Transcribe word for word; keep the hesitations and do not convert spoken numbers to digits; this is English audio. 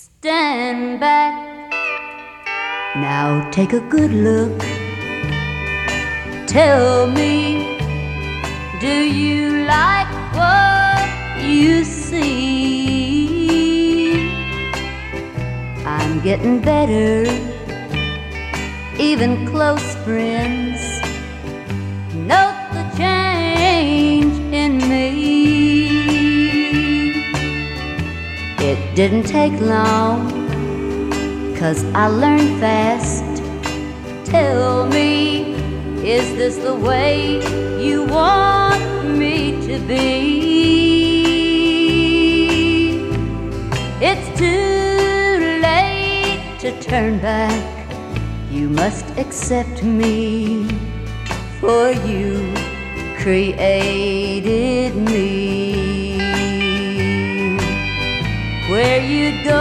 Stand back. Now take a good look. Tell me, do you like what you see? I'm getting better. Even close friends note the change in me. It didn't take long, 'cause I learned fast. Tell me, is this the way you want me to be? It's too late to turn back. You must accept me, for you created me. Where you go